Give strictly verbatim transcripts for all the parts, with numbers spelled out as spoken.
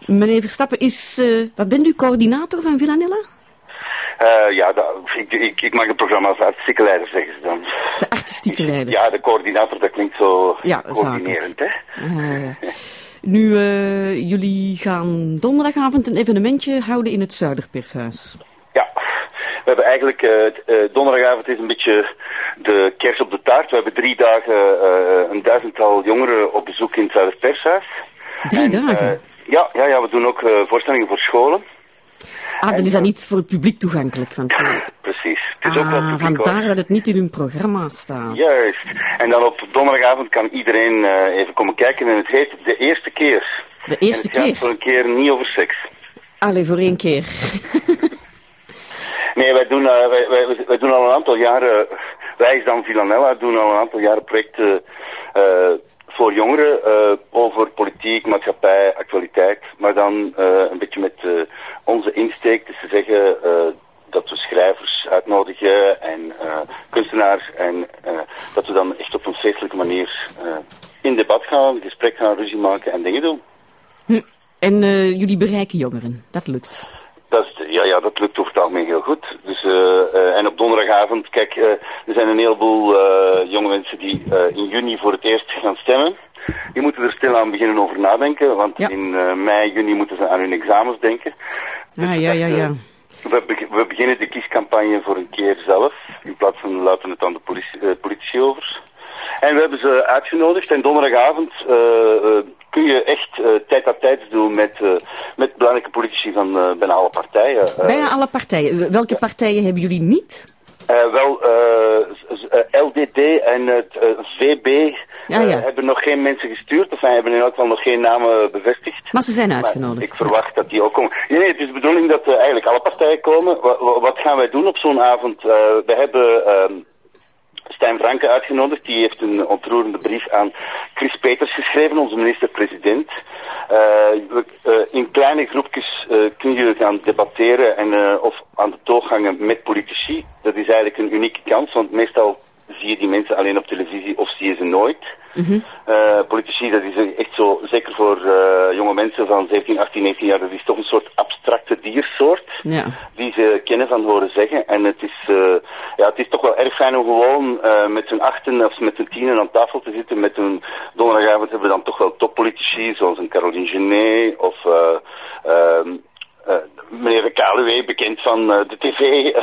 Meneer Verstappen is, uh, wat bent u, coördinator van Villanella? Uh, ja, dat, ik, ik, ik mag het programma als artistieke leider zeggen ze dan. De artistieke leider? Ja, de coördinator, dat klinkt zo ja, coördinerend, hè. Uh, nu, uh, jullie gaan donderdagavond een evenementje houden in het Zuiderpershuis. Ja, we hebben eigenlijk, uh, uh, donderdagavond is een beetje de kers op de taart. We hebben drie dagen uh, een duizendtal jongeren op bezoek in het Zuiderpershuis. Drie en, dagen? Uh, ja, ja, ja, we doen ook uh, voorstellingen voor scholen. Ah, dat is dan niet voor het publiek toegankelijk? Want, uh... Precies. Het is ah, ook wel publiek, vandaar dat het niet in hun programma staat. Juist. En dan op donderdagavond kan iedereen uh, even komen kijken en het heet De Eerste Keer. De Eerste en het Keer? gaat voor een keer niet over seks. Allee, voor één keer. Nee, wij doen, uh, wij, wij, wij doen al een aantal jaren, wij is dan Villanella, doen al een aantal jaren projecten uh, voor jongeren uh, over politiek, maatschappij, actualiteit. Maar dan uh, een beetje met uh, onze insteek, dus te zeggen uh, dat we schrijvers uitnodigen en uh, kunstenaars en uh, dat we dan echt op een feestelijke manier uh, in debat gaan, gesprek gaan, ruzie maken en dingen doen. Hm. En uh, jullie bereiken jongeren, dat lukt? Dat is, ja, ja, dat lukt over het algemeen heel goed. Dus, uh, uh, en op donderdagavond, kijk, uh, er zijn een heleboel uh, jonge mensen die uh, in juni voor het eerst gaan stemmen. Die moeten er stilaan beginnen over nadenken, want ja. in uh, mei, juni moeten ze aan hun examens denken. Dus ah, ja, ja, ja. Uh, we, be- we beginnen de kiescampagne voor een keer zelf, in plaats van laten het aan de politie, uh, politici over. En we hebben ze uitgenodigd en donderdagavond uh, uh, kun je echt uh, tijd aan tijd doen met, uh, met belangrijke politici van uh, bijna alle partijen. Uh, bijna alle partijen. Welke partijen hebben jullie niet? Uh, wel, uh, L D D en het uh, V B uh, ja, ja. hebben nog geen mensen gestuurd. Of wij hebben in elk geval nog geen namen bevestigd. Maar ze zijn uitgenodigd. Maar ik verwacht ja. dat die ook komen. Nee, nee, het is de bedoeling dat uh, eigenlijk alle partijen komen. W- wat gaan wij doen op zo'n avond? Uh, we hebben... Uh, Stijn Franke uitgenodigd, die heeft een ontroerende brief aan Chris Peters geschreven, onze minister-president. Uh, uh, in kleine groepjes uh, kun je gaan debatteren en, uh, of aan de toog hangen met politici. Dat is eigenlijk een unieke kans, want meestal zie je die mensen alleen op televisie of zie je ze nooit. Mm-hmm. Uh, politici, dat is echt zo, zeker voor uh, jonge mensen van zeventien, achttien, negentien jaar, dat is toch een soort abstracte diersoort, ja. die ze kennen van horen zeggen. En het is, uh, ja, het is toch wel erg fijn om gewoon uh, met z'n achten of met z'n tienen aan tafel te zitten. Met een donderdagavond hebben we dan toch wel toppolitici, zoals een Caroline Genet of... Uh, uh, Uh, meneer de Kaluwe, bekend van uh, de tv, uh,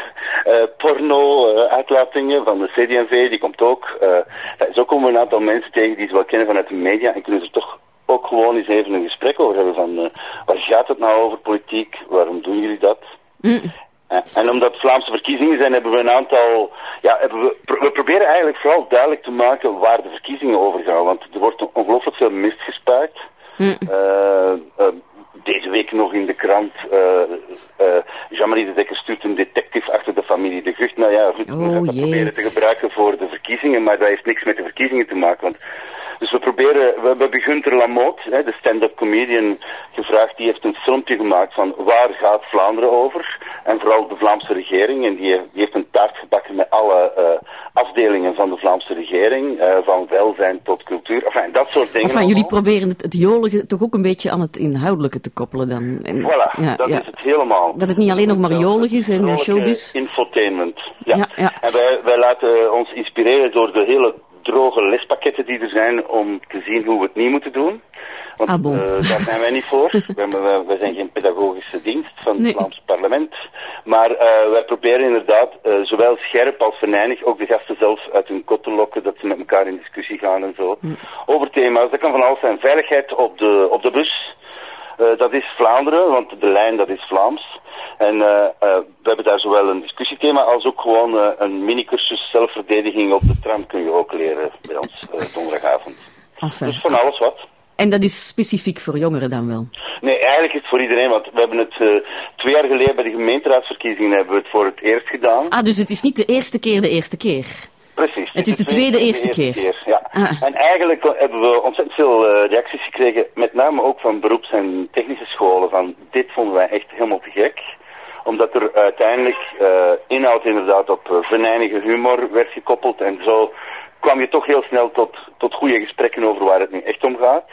uh, porno-uitlatingen uh, van de C D M V, die komt ook. Uh, zo komen we een aantal mensen tegen die ze wel kennen vanuit de media en kunnen ze toch ook gewoon eens even een gesprek over hebben van uh, waar gaat het nou over politiek, waarom doen jullie dat? Mm. Uh, en omdat Vlaamse verkiezingen zijn, hebben we een aantal, ja, hebben we, we proberen eigenlijk vooral duidelijk te maken waar de verkiezingen over gaan, want er wordt ongelooflijk veel mist gespuit. Mm. Uh, uh, Deze week nog in de krant, uh, uh, Jean-Marie de Dekker stuurt een detective achter de familie De Gucht. Nou ja, goed, we gaan oh, dat proberen te gebruiken voor de verkiezingen, maar dat heeft niks met de verkiezingen te maken. Want, dus we proberen, we hebben Gunther Lamotte, hè, de stand-up comedian, gevraagd, die heeft een filmpje gemaakt van waar gaat Vlaanderen over? En vooral de Vlaamse regering, en die, die heeft een taart gebakken met alle uh, afdelingen van de Vlaamse regering, uh, van welzijn tot cultuur, enfin, dat soort dingen. Enfin, jullie proberen het, het jolige toch ook een beetje aan het inhoudelijke te koppelen dan. En, voilà, ja, dat ja. is het helemaal. Dat het niet alleen nog maar jolig is en showbiz. Infotainment, ja. ja, ja. En wij, wij laten ons inspireren door de hele droge lespakketten die er zijn om te zien hoe we het niet moeten doen. Want ah, bon. uh, daar zijn wij niet voor. wij, wij, wij zijn geen pedagogische dienst van nee. het Vlaams parlement. Maar uh, wij proberen inderdaad uh, zowel scherp als venijnig ook de gasten zelf uit hun kot te lokken, dat ze met elkaar in discussie gaan en zo. Mm. Over thema's. Dat kan van alles zijn. Veiligheid op de, op de bus. Uh, dat is Vlaanderen, want de lijn dat is Vlaams. En uh, uh, we hebben daar zowel een discussiethema als ook gewoon uh, een mini-cursus zelfverdediging op de tram kun je ook leren bij ons uh, donderdagavond. Enfin. Dus van alles wat. En dat is specifiek voor jongeren dan wel? Nee, eigenlijk is het voor iedereen, want we hebben het uh, twee jaar geleden bij de gemeenteraadsverkiezingen hebben we het voor het eerst gedaan. Ah, dus het is niet de eerste keer de eerste keer? Precies. Het is de tweede eerste, eerste keer. keer ja. Ah. En eigenlijk hebben we ontzettend veel uh, reacties gekregen, met name ook van beroeps- en technische scholen, van dit vonden wij echt helemaal te gek. Omdat er uiteindelijk uh, inhoud inderdaad op uh, venijnige humor werd gekoppeld en zo kwam je toch heel snel tot, tot goede gesprekken over waar het nu echt om gaat.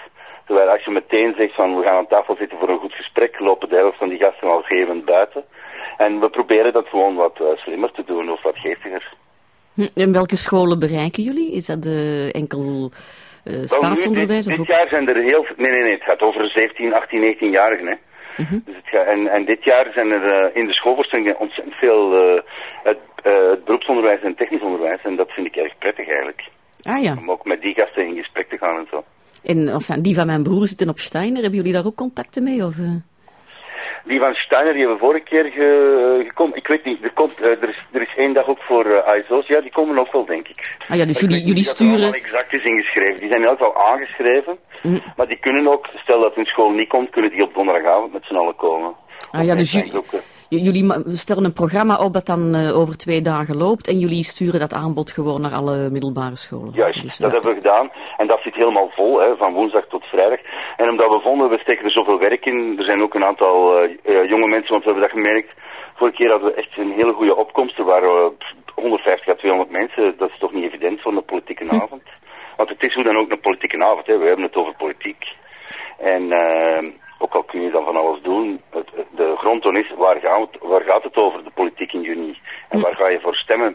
Terwijl als je meteen zegt van we gaan aan tafel zitten voor een goed gesprek, lopen de helft van die gasten al geven buiten. En we proberen dat gewoon wat uh, slimmer te doen of wat geestiger. Hm, en welke scholen bereiken jullie? Is dat de enkel uh, staatsonderwijs? Dit, of dit jaar zijn er heel veel... Nee, nee, nee. Het gaat over zeventien, achttien, negentien-jarigen. Hè. Mm-hmm. Dus het gaat, en, en dit jaar zijn er uh, in de schoolvoorstellingen ontzettend veel uh, het, uh, het beroepsonderwijs en technisch onderwijs. En dat vind ik erg prettig eigenlijk. Ah ja. Om ook met die gasten in gesprek te gaan en zo. En enfin, die van mijn broer zitten op Steiner. Hebben jullie daar ook contacten mee? Of, uh... Die van Steiner, die hebben we vorige keer ge, gekomen. Ik weet niet, er, komt, uh, er, is, er is één dag ook voor uh, I S O's. Ja, die komen ook wel, denk ik. Ah ja, dus maar jullie, jullie sturen... Dat er allemaal exact is ingeschreven. Die zijn ook wel aangeschreven. Mm. Maar die kunnen ook, stel dat hun school niet komt, kunnen die op donderdagavond met z'n allen komen. Ah ja, dus jullie, jullie stellen een programma op dat dan uh, over twee dagen loopt en jullie sturen dat aanbod gewoon naar alle middelbare scholen. Juist, dus, dat ja. hebben we gedaan. En dat zit helemaal vol, hè, van woensdag tot vrijdag. En omdat we vonden, we steken er zoveel werk in. Er zijn ook een aantal uh, uh, jonge mensen, want we hebben dat gemerkt. Vorige keer hadden we echt een hele goede opkomst. Er waren uh, honderdvijftig à tweehonderd mensen. Dat is toch niet evident voor een politieke hm. avond. Want het is hoe dan ook een politieke avond, hè. We hebben het over politiek. En... Uh, Ook al kun je dan van alles doen, het, de grondtoon is, waar gaat, het, waar gaat het over, de politiek in juni? En waar ga je voor stemmen?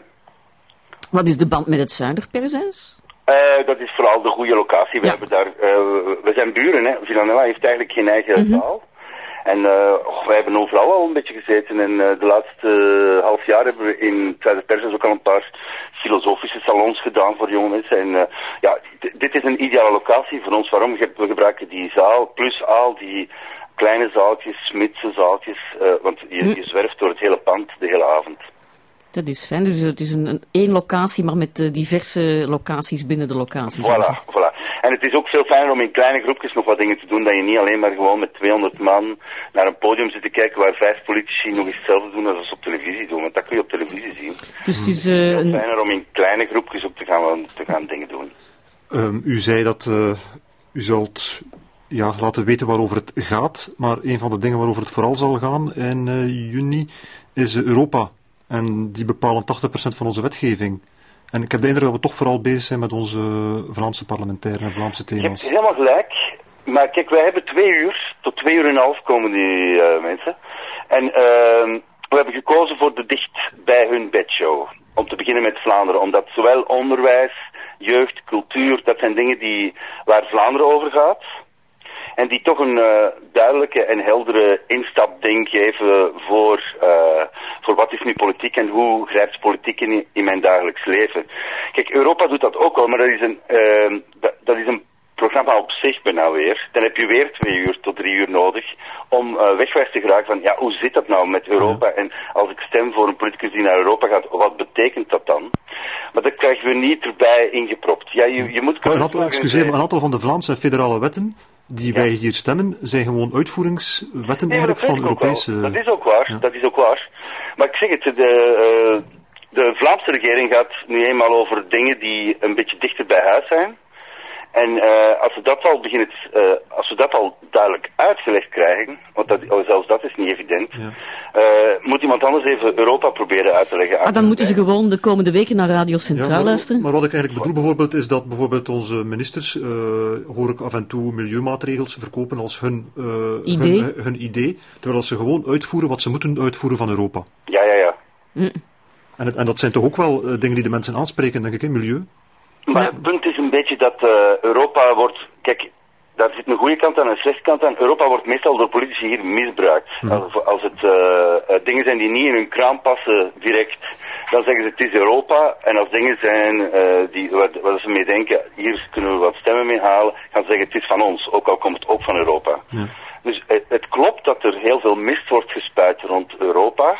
Wat is de band met het Zuiderperzijs? Uh, dat is vooral de goede locatie. We, ja. hebben daar, uh, we zijn buren, hè. Villanella heeft eigenlijk geen eigen mm-hmm. zaal. En uh, oh, wij hebben overal al een beetje gezeten. En uh, de laatste uh, half jaar hebben we in het Zuiderperzijs ook al een paar filosofische salons gedaan voor jonge mensen. En uh, ja, d- dit is een ideale locatie voor ons. Waarom? We gebruiken die zaal plus al die kleine zaaltjes, Smitse zaaltjes. Uh, want je, je zwerft door het hele pand de hele avond. Dat is fijn. Dus het is een, een één locatie, maar met uh, diverse locaties binnen de locatie. Voilà, voilà. En het is ook veel fijner om in kleine groepjes nog wat dingen te doen, dat je niet alleen maar gewoon met tweehonderd man naar een podium zit te kijken waar vijf politici nog eens hetzelfde doen als ze op televisie doen. Want dat kun je op televisie zien. Dus het is uh, veel een... fijner om in kleine groepjes ook te gaan, te gaan dingen doen. Um, u zei dat uh, u zult ja, laten weten waarover het gaat, maar een van de dingen waarover het vooral zal gaan in uh, juni is uh, Europa. En die bepalen tachtig procent van onze wetgeving. En ik heb de indruk dat we toch vooral bezig zijn met onze Vlaamse parlementairen en Vlaamse thema's. Je hebt helemaal gelijk. Maar kijk, wij hebben twee uur, tot twee uur en een half komen die uh, mensen. En uh, we hebben gekozen voor de dicht bij hun bedshow. Om te beginnen met Vlaanderen. Omdat zowel onderwijs, jeugd, cultuur, dat zijn dingen die, waar Vlaanderen over gaat. En die toch een uh, duidelijke en heldere instapding geven voor, uh, voor wat is nu politiek en hoe grijpt politiek in, in mijn dagelijks leven. Kijk, Europa doet dat ook wel, maar dat is een, uh, dat, dat is een programma op zich bijna weer. Dan heb je weer twee uur tot drie uur nodig om uh, wegwijs te geraken van, ja, hoe zit dat nou met Europa? En als ik stem voor een politicus die naar Europa gaat, wat betekent dat dan? Maar dat krijgen we niet erbij ingepropt. Ja, je, je moet... Maar een aantal, excuseer, maar een aantal van de Vlaamse en federale wetten die ja. wij hier stemmen, zijn gewoon uitvoeringswetten nee, eigenlijk van Europese... Dat is ook waar, ja. dat is ook waar. Maar ik zeg het, de, uh, de Vlaamse regering gaat nu eenmaal over dingen die een beetje dichter bij huis zijn. En uh, als we dat al beginnen, uh, als we dat al duidelijk uitgelegd krijgen, want dat, oh, zelfs dat is niet evident, ja. uh, moet iemand anders even Europa proberen uit te leggen. Ah, dan moeten ze gewoon de komende weken naar Radio Centraal ja, maar, luisteren. Maar wat ik eigenlijk bedoel bijvoorbeeld, is dat bijvoorbeeld onze ministers, uh, hoor ik af en toe milieumaatregels verkopen als hun, uh, idee. Hun, hun idee, terwijl ze gewoon uitvoeren wat ze moeten uitvoeren van Europa. Ja, ja, ja. Mm. En, het, en dat zijn toch ook wel uh, dingen die de mensen aanspreken, denk ik, in milieu? Maar ja. het punt is een beetje dat uh, Europa wordt... Kijk, daar zit een goede kant aan en een slechte kant aan. Europa wordt meestal door politici hier misbruikt. Ja. Als, als het uh, uh, dingen zijn die niet in hun kraam passen direct, dan zeggen ze het is Europa. En als dingen zijn uh, die, waar, waar ze mee denken, hier kunnen we wat stemmen mee halen, gaan ze zeggen het is van ons, ook al komt het ook van Europa. Ja. Dus uh, het klopt dat er heel veel mist wordt gespuit rond Europa.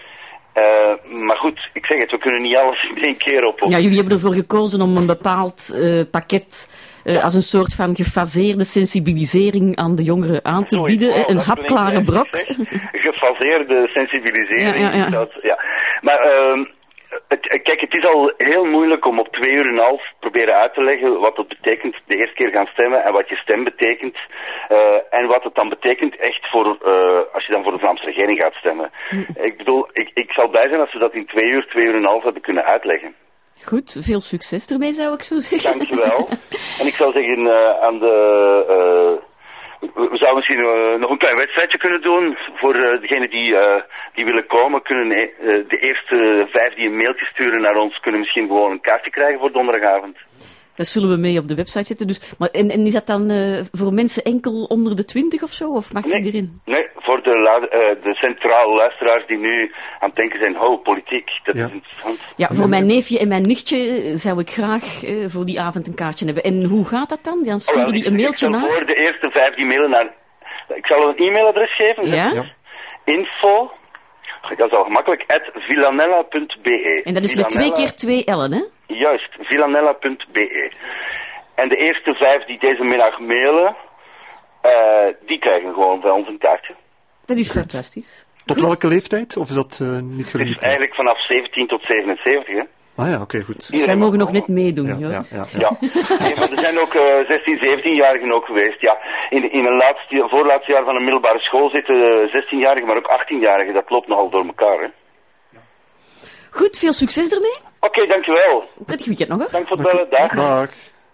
Uh, maar goed, ik zeg het, we kunnen niet alles in één keer op. Ja, jullie hebben ervoor gekozen om een bepaald uh, pakket uh, ja. als een soort van gefaseerde sensibilisering aan de jongeren aan te Sorry, bieden. Wow, een hapklare brok. Gefaseerde sensibilisering. Ja, ja, ja. Dat, ja. Maar uh, het, kijk, het is al heel moeilijk om op twee uur en een half proberen uit te leggen wat het betekent de eerste keer gaan stemmen en wat je stem betekent. Uh, en wat het dan betekent echt voor, uh, als je dan voor de Vlaamse regering gaat stemmen. Mm. Ik bedoel, ik, ik zal blij zijn als we dat in twee uur, twee uur en een half hebben kunnen uitleggen. Goed, veel succes ermee, zou ik zo zeggen. Dankjewel. En ik zou zeggen, uh, aan de... Uh, we zouden misschien uh, nog een klein wedstrijdje kunnen doen. Voor uh, degenen die, uh, die willen komen, kunnen uh, de eerste vijf die een mailtje sturen naar ons, kunnen misschien gewoon een kaartje krijgen voor donderdagavond. Dat zullen we mee op de website zetten. Dus, maar, en, en is dat dan uh, voor mensen enkel onder de twintig of zo? Of mag nee, je erin? Nee, voor de, uh, de centrale luisteraars die nu aan het denken zijn, oh, politiek, dat ja. is interessant. Ja, voor mijn neefje en mijn nichtje zou ik graag uh, voor die avond een kaartje hebben. En hoe gaat dat dan? Dan sturen oh, die een mailtje naar? Voor de eerste vijf die mailen naar... Ik zal een e-mailadres geven. Ja? Ja. Info... Dat is al gemakkelijk, at villanella punt be. En dat is met twee keer twee L'en, hè? Juist, villanella punt be. En de eerste vijf die deze middag mailen, uh, die krijgen gewoon bij ons een kaartje. Dat is fantastisch. Tot Goed. Welke leeftijd? Of is dat uh, niet gelimiteerd? Het is eigenlijk vanaf zeventien tot zevenenzeventig, hè? Ah ja, oké, okay, goed. Dus wij mogen nog net meedoen, ja, Joris. Ja, ja, ja. ja. Nee, maar er zijn ook uh, zestien, zeventienjarigen ook geweest. Ja, in, in een laatste, voorlaatste jaar van een middelbare school zitten uh, zestienjarigen, maar ook achttienjarigen. Dat loopt nogal door elkaar, hè? Goed, veel succes ermee. Oké, okay, dankjewel. Prettig weekend nog, hè? Dank voor het bellen. Dag. Dag.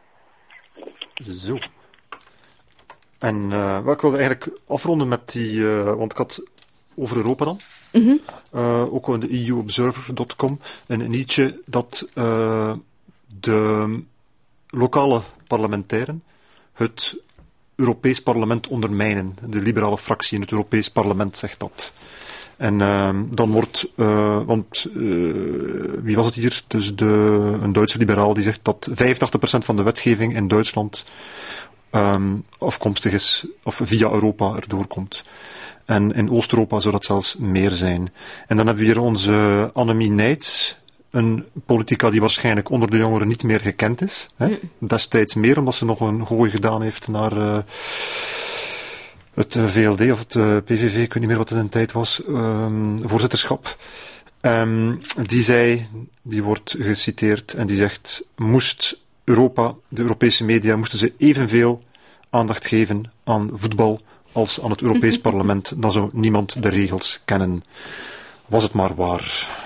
Zo. En uh, wat ik wilde eigenlijk afronden met die... Uh, want ik had over Europa dan. Mm-hmm. Uh, ook op de e u observer punt com een, een nieuwtje dat uh, de lokale parlementairen het Europees parlement ondermijnen. De liberale fractie in het Europees parlement zegt dat. En uh, dan wordt, uh, want uh, wie was het hier? Dus de, een Duitse liberaal die zegt dat vijfentachtig procent van de wetgeving in Duitsland um, afkomstig is, of via Europa erdoor komt. En in Oost-Europa zou dat zelfs meer zijn. En dan hebben we hier onze Annemie Neyts, een politica die waarschijnlijk onder de jongeren niet meer gekend is. Hè? Mm. Destijds meer, omdat ze nog een gooi gedaan heeft naar uh, het uh, V L D of het uh, P V V, ik weet niet meer wat het in de tijd was, um, voorzitterschap. Um, die zei, die wordt geciteerd en die zegt, moest Europa, de Europese media, moesten ze evenveel aandacht geven aan voetbal als aan het Europees parlement, dan zou niemand de regels kennen. Was het maar waar.